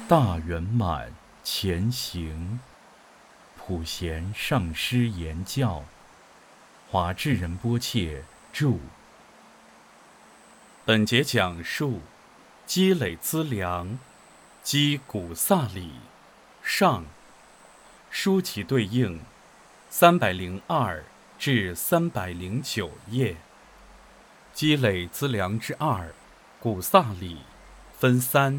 大圆满前行，普贤上师言教，华智仁波切著。本节讲述积累资粮，积古萨里上，书籍对应302至309页。积累资粮之二，古萨里分三：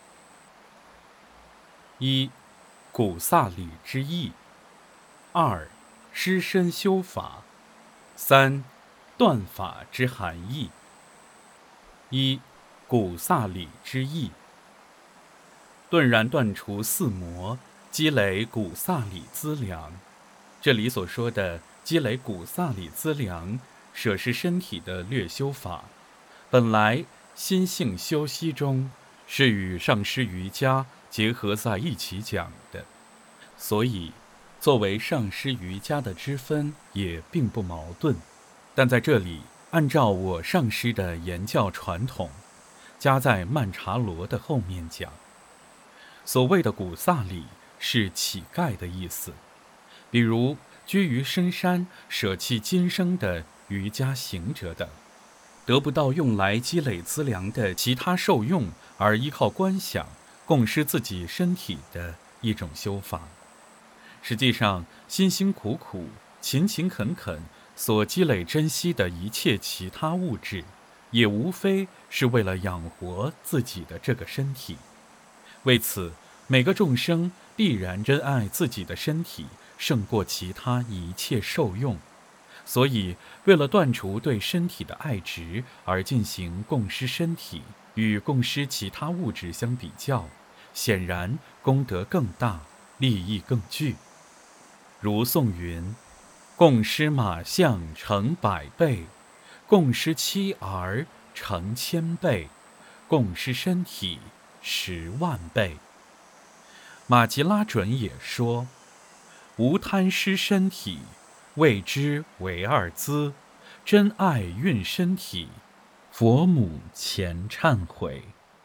一、古萨里之义；二、师身修法；三、断法之含义。一、古萨里之义。顿然断除四魔，积累古萨里资粮。这里所说的积累古萨里资粮，舍是身体的略修法，本来心性修习中是与上师瑜伽结合在一起讲的，所以作为上师瑜伽的支分也并不矛盾。但在这里按照我上师的言教传统，加在曼茶罗的后面讲。所谓的古萨里是乞丐的意思，比如居于深山舍弃今生的瑜伽行者等，得不到用来积累资粮的其他受用，而依靠观想供施自己身体的一种修法。实际上辛辛苦苦勤勤恳恳所积累珍惜的一切其他物质，也无非是为了养活自己的这个身体。为此，每个众生必然珍爱自己的身体胜过其他一切受用，所以为了断除对身体的爱执而进行供施身体，与供施其他物质相比较，显然功德更大，利益更巨。如颂云：供施马象成100倍，供施妻儿成1000倍，供施身体10万倍。马吉拉准也说：无贪施身体，谓之为二资，真爱运身体，佛母前忏悔。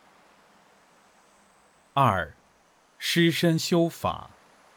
二、师身修法。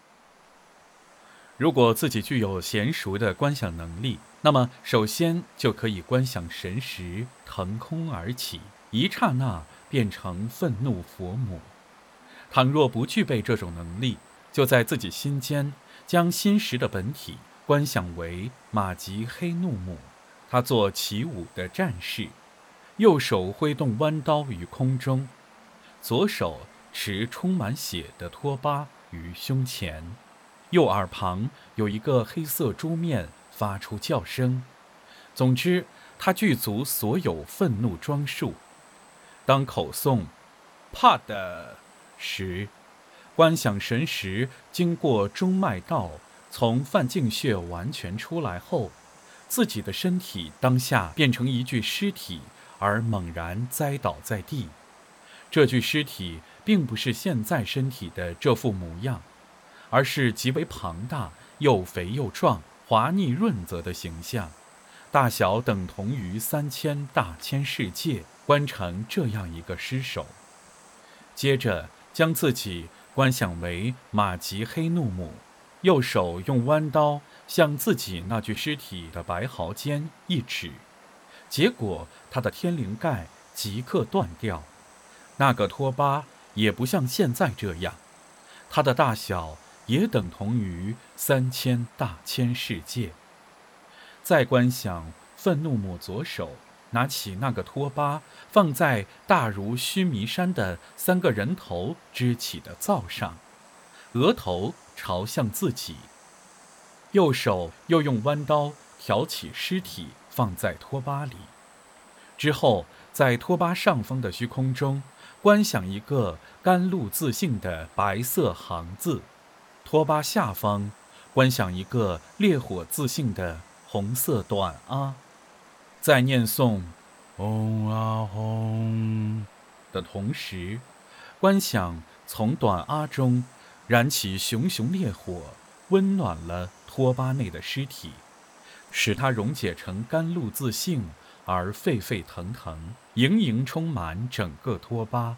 如果自己具有娴熟的观想能力，那么首先就可以观想神识腾空而起，一刹那变成愤怒佛母。倘若不具备这种能力，就在自己心间将心识的本体观想为玛吉黑怒母，他做起舞的战士，右手挥动弯刀于空中，左手持充满血的托巴于胸前，右耳旁有一个黑色猪面发出叫声。总之，他具足所有愤怒装束。当口诵帕的时，观想神识经过中脉道，从梵净穴完全出来后，自己的身体当下变成一具尸体，而猛然栽倒在地。这具尸体并不是现在身体的这副模样，而是极为庞大、又肥又壮、滑腻润泽的形象，大小等同于3000大千世界，观成这样一个尸首。接着将自己观想为玛吉黑怒母，右手用弯刀向自己那具尸体的白毫间一指，结果他的天灵盖即刻断掉。那个托巴也不像现在这样，它的大小也等同于3000大千世界。再观想愤怒母左手拿起那个托巴，放在大如须弥山的3个人头支起的灶上，额头朝向自己，右手又用弯刀挑起尸体放在托巴里。之后在托巴上方的虚空中观想一个甘露自性的白色行字，托巴下方观想一个烈火自性的红色短阿。在念诵嗡啊吽的同时，观想从短阿中燃起熊熊烈火，温暖了托巴内的尸体，使它溶解成甘露自性，而沸沸腾腾，盈盈充满整个托巴，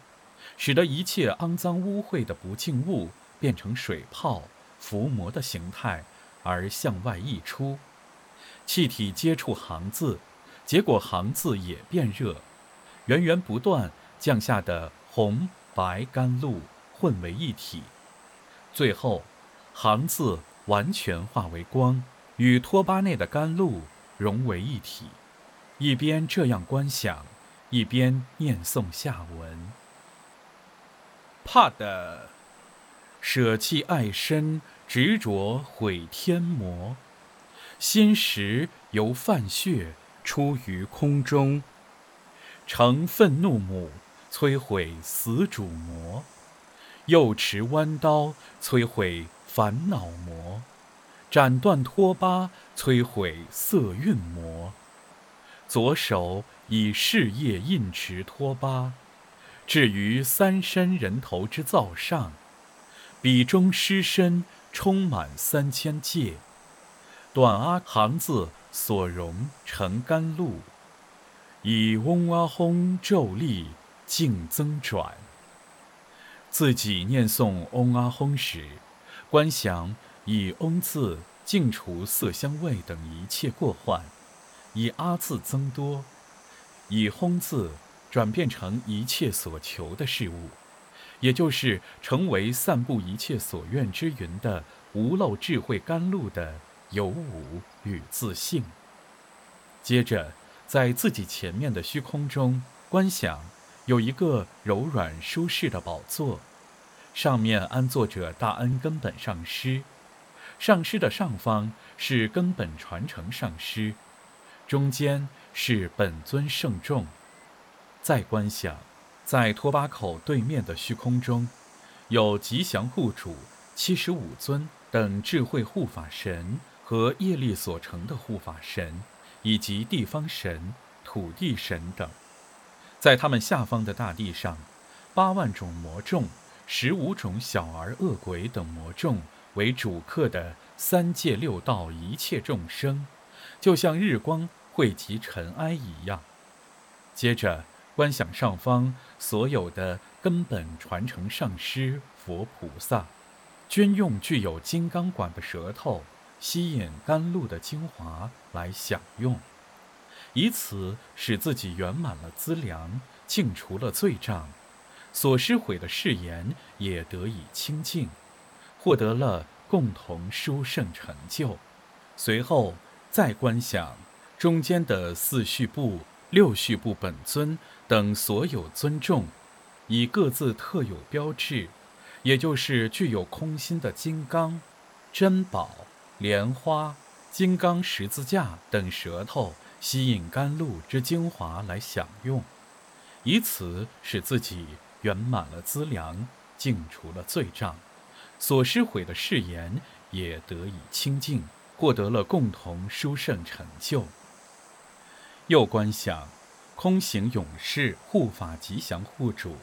使得一切肮脏污秽的不净物变成水泡、浮膜的形态而向外溢出。气体接触行字，结果行字也变热，源源不断降下的红、白甘露混为一体，最后行字完全化为光，与托巴内的甘露融为一体。一边这样观想，一边念诵下文：怕的，舍弃爱身，执着毁天魔。心识由泛血出于空中，乘愤怒母摧毁死主魔，右持弯刀摧毁烦恼魔，斩断托巴摧毁色蕴魔。左手以事业印持托巴，置于三山人头之灶上，笔中尸身充满3000界，短阿行字所容成甘露，以嗡阿吽咒力净增转。自己念诵嗡阿吽时，观想以嗡字净除色香味等一切过患，以阿字增多，以吽字转变成一切所求的事物，也就是成为散布一切所愿之云的无漏智慧甘露的有无与自性。接着在自己前面的虚空中观想有一个柔软舒适的宝座，上面安坐着大恩根本上师，上师的上方是根本传承上师，中间是本尊圣众。再观想在托巴口对面的虚空中，有吉祥护主75尊等智慧护法神和业力所成的护法神，以及地方神、土地神等。在他们下方的大地上，8万种魔众、15种小儿恶鬼等魔众为主客的三界六道一切众生，就像日光汇集尘埃一样。接着观想上方所有的根本传承上师佛菩萨，均用具有金刚管的舌头吸引甘露的精华来享用，以此使自己圆满了资粮，净除了罪障，所施毁的誓言也得以清净，获得了共同殊胜成就。随后再观想中间的4序部、6序部本尊等所有尊众，以各自特有标志，也就是具有空心的金刚、珍宝、莲花、金刚十字架等舌头吸引甘露之精华来享用，以此使自己圆满了资粮，净除了罪障，所施毁的誓言也得以清净，获得了共同殊胜成就。又观想空行勇士护法吉祥护主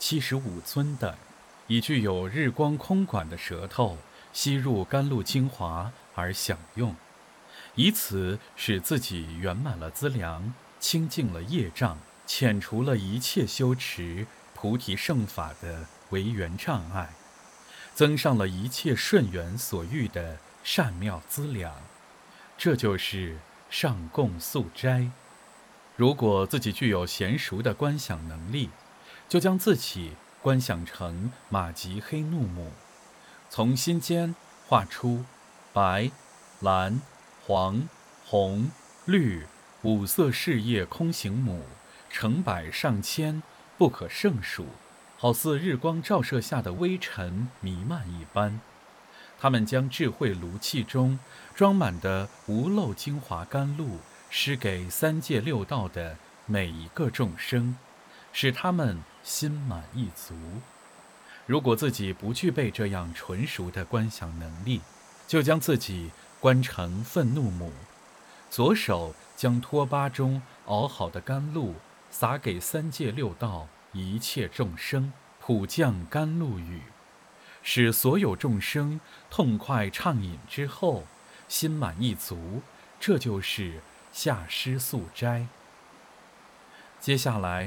75尊等，以具有日光空管的舌头吸入甘露精华而享用，以此使自己圆满了资粮，清净了业障，遣除了一切修持菩提圣法的违缘障碍，增上了一切顺缘所欲的善妙资粮。这就是上供素斋。如果自己具有娴熟的观想能力，就将自己观想成玛吉黑怒母，从心间画出白、蓝、黄、红、绿5色事业空行母，成百上千，不可胜数，好似日光照射下的微尘弥漫一般。他们将智慧炉气中装满的无漏精华甘露施给三界六道的每一个众生，使他们心满意足。如果自己不具备这样纯熟的观想能力，就将自己观成愤怒母，左手将托巴中熬好的甘露洒给三界六道一切众生，普降甘露雨，使所有众生痛快畅饮之后心满意足。这就是下施素斋。接下来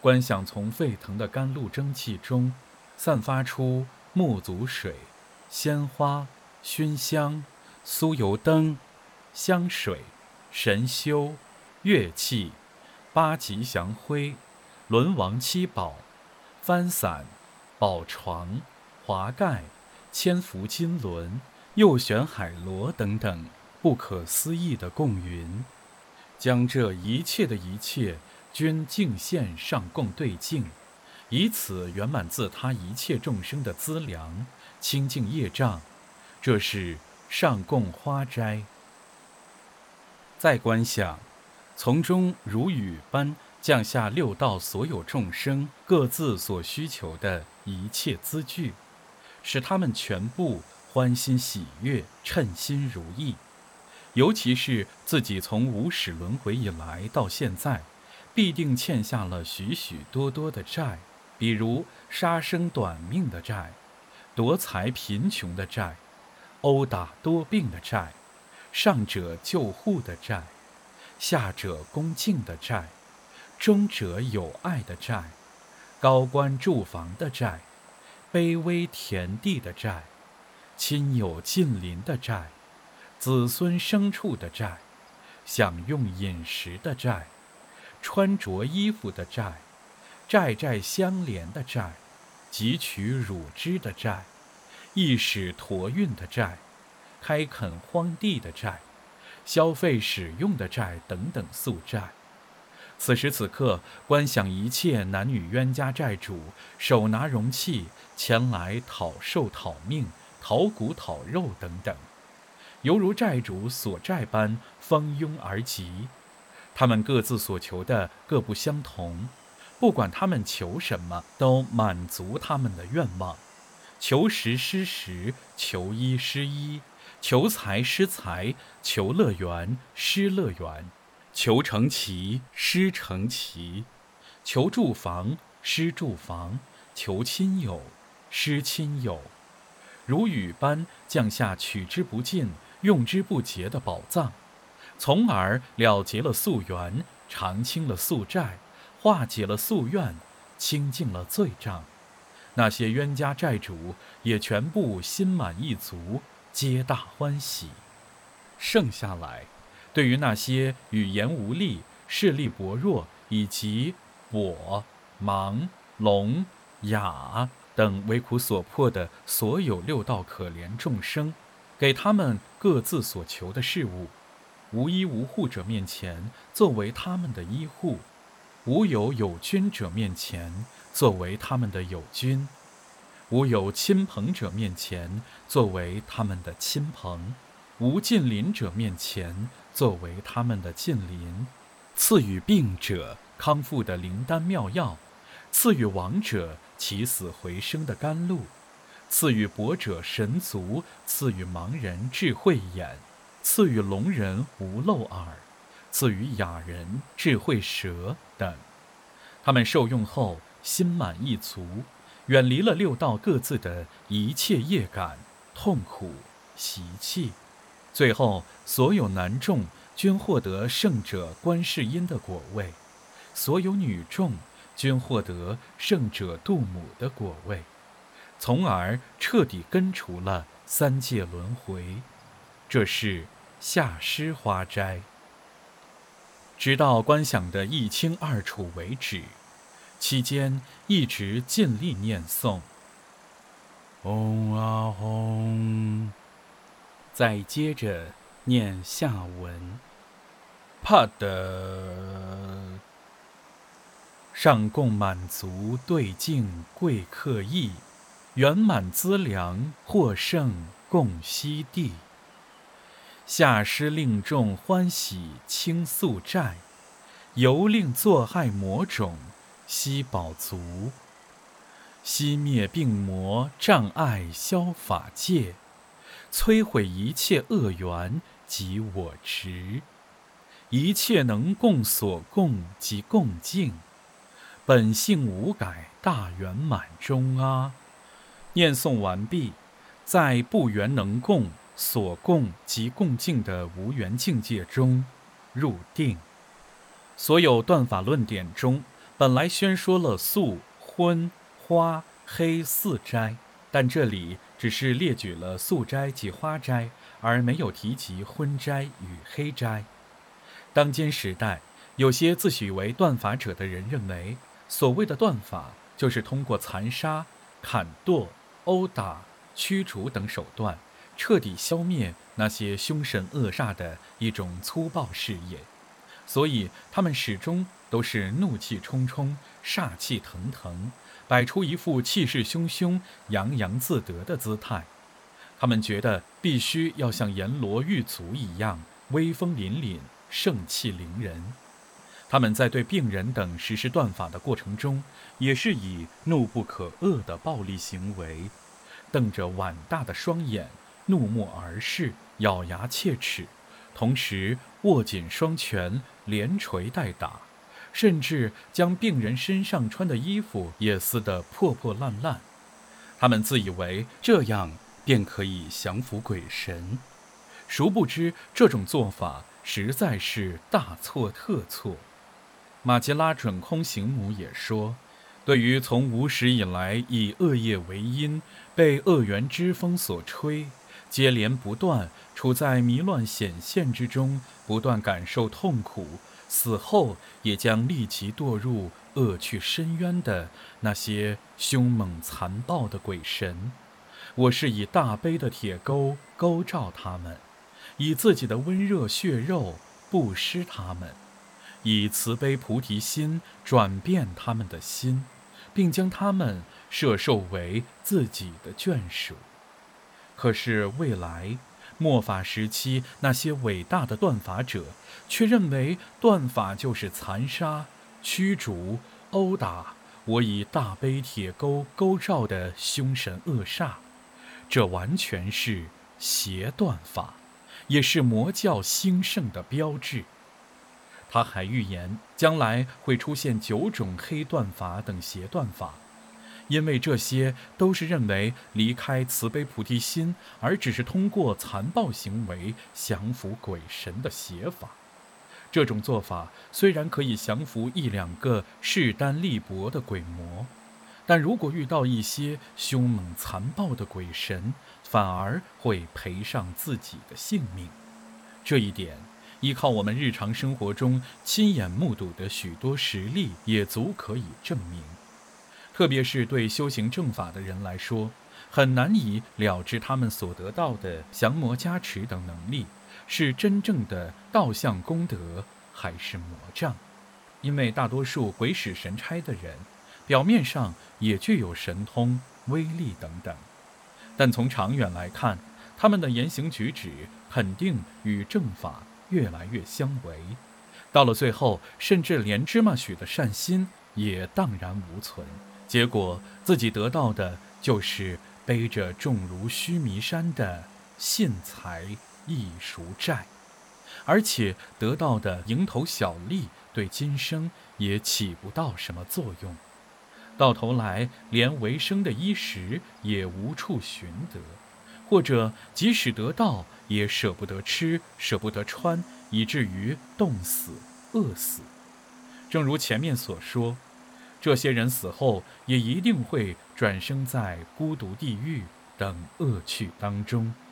观想从沸腾的甘露蒸汽中散发出木足水、鲜花、熏香、酥油灯、香水、神修、乐器、八吉祥灰、轮王七宝、幡伞、宝床、华盖、千浮金轮、右旋海螺等等不可思议的供云，将这一切的一切均敬献上供对境，以此圆满自他一切众生的资粮，清净业障。这是上供花斋。再观想，从中如雨般降下六道所有众生各自所需求的一切资具，使他们全部欢欣喜悦，称心如意。尤其是自己从无始轮回以来到现在，必定欠下了许许多多的债，比如杀生短命的债，夺财贫穷的债，殴打多病的债，上者救护的债，下者恭敬的债，中者有爱的债，高官住房的债，卑微田地的债，亲友近邻的债，子孙牲畜的债，享用饮食的债，穿着衣服的债，债债相连的债，汲取乳汁的债，一使驮运的债，开垦荒地的债，消费使用的债等等宿债。此时此刻，观想一切男女冤家债主手拿容器前来讨寿讨命、讨骨讨肉等等，犹如债主所债般蜂拥而集。他们各自所求的各不相同，不管他们求什么，都满足他们的愿望。求食施食，求医施医，求财施财，求乐园施乐园，求成其施成其，求住房施住房，求亲友施亲友，如雨般降下取之不尽、用之不竭的宝藏，从而了结了宿缘，偿清了宿债，化解了宿怨，清净了罪障。那些冤家债主也全部心满意足，皆大欢喜。剩下来，对于那些语言无力、视力薄弱以及跛、盲、聋、哑等为苦所迫的所有六道可怜众生，给他们各自所求的事物。无依无护者面前，作为他们的医护；无有友君者面前，作为他们的友君；无有亲朋者面前，作为他们的亲朋；无近邻者面前，作为他们的近邻；赐予病者康复的灵丹妙药，赐予亡者起死回生的甘露，赐予跛者神足，赐予盲人智慧眼，赐予聋人无漏耳，赐予哑人智慧舌等。他们受用后心满意足，远离了六道各自的一切业感、痛苦、习气。最后，所有男众均获得圣者观世音的果位，所有女众均获得圣者度母的果位，从而彻底根除了三界轮回。这是下施花斋。直到观想的一清二楚为止，期间一直尽力念诵嗡啊吽，再接着念下文帕的上供满足对境贵客意，圆满资粮获胜共悉地。下施令众欢喜清宿债，犹令作害魔种悉饱足。熄灭病魔障碍消法界，摧毁一切恶缘及我执，一切能供所供及共敬，本性无改大圆满中啊。念诵完毕，在不缘能供所供及共敬的无缘境界中入定。所有断法论典中本来宣说了素、荤、花、黑四斋，但这里只是列举了素斋及花斋，而没有提及荤斋与黑斋。当今时代，有些自诩为断法者的人认为，所谓的断法就是通过残杀、砍剁、殴打、驱逐等手段，彻底消灭那些凶神恶煞的一种粗暴事业。所以他们始终都是怒气冲冲、煞气腾腾，摆出一副气势汹汹、洋洋自得的姿态。他们觉得必须要像阎罗狱卒一样威风凛凛、盛气凌人。他们在对病人等实施断法的过程中，也是以怒不可遏的暴力行为，瞪着碗大的双眼，怒目而视，咬牙切齿，同时握紧双拳，连捶带打，甚至将病人身上穿的衣服也撕得破破烂烂。他们自以为这样便可以降服鬼神，殊不知这种做法实在是大错特错。马吉拉准空行母也说，对于从无始以来以恶业为因，被恶缘之风所吹，接连不断处在迷乱显现之中，不断感受痛苦，死后也将立即堕入恶趣深渊的那些凶猛残暴的鬼神，我是以大悲的铁钩钩照他们，以自己的温热血肉布施他们，以慈悲菩提心转变他们的心，并将他们摄受为自己的眷属。可是未来末法时期，那些伟大的断法者却认为断法就是残杀、驱逐、殴打我以大悲铁钩钩照的凶神恶煞，这完全是邪断法，也是魔教兴盛的标志。他还预言将来会出现9种黑断法等邪断法，因为这些都是认为离开慈悲菩提心，而只是通过残暴行为降服鬼神的邪法。这种做法虽然可以降服1、2个势单力薄的鬼魔，但如果遇到一些凶猛残暴的鬼神，反而会赔上自己的性命。这一点依靠我们日常生活中亲眼目睹的许多实例也足可以证明。特别是对修行正法的人来说，很难以了知他们所得到的降魔加持等能力是真正的道相功德还是魔障。因为大多数鬼使神差的人表面上也具有神通、威力等等，但从长远来看，他们的言行举止肯定与正法越来越相违，到了最后，甚至连芝麻许的善心也荡然无存，结果自己得到的就是背着重如须弥山的信财易赎债，而且得到的蝇头小利对今生也起不到什么作用，到头来连维生的衣食也无处寻得，或者即使得到也舍不得吃，舍不得穿，以至于冻死、饿死。正如前面所说，这些人死后也一定会转生在孤独地狱等恶趣当中。